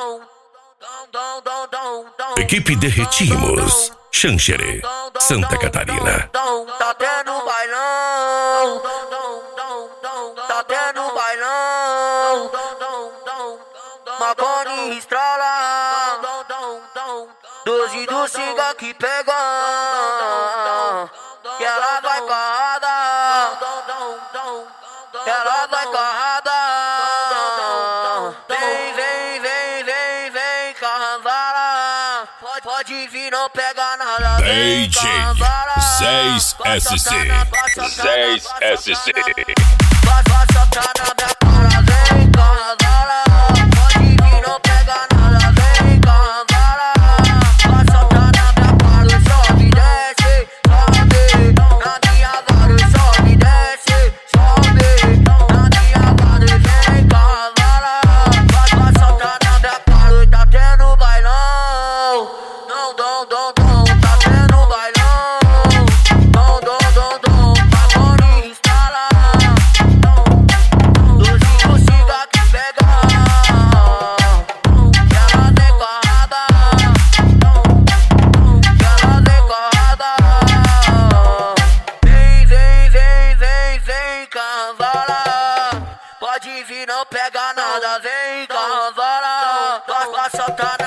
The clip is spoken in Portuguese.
Equipe Derretimos, Xanxerê, Santa Catarina. Tá tendo bailão, tá tendo bailão, Marconi estrala, 12 do Siga que pega, que ela vai carrada, que ela vai carrada. Vem, Carnavala, pode vir, não pega nada. DJ 6SC, 6SC. Vai soltar na minha cara, vem Carnavala, pode vir, não pega nada, vem Carnavala. Vai soltar na minha cara, sobe, desce, sobe, na minha cara, sobe, desce, sobe, na minha cara, vem Carnavala. Vai soltar na minha cara, tá tendo bailão, tá tendo bailão, Marconi instala, 12 do Siga que pega, que ela tem carrada, que ela tem carrada. Vem, Carnavala, pode vir, não pega nada, vem Carnavala, vai soltar.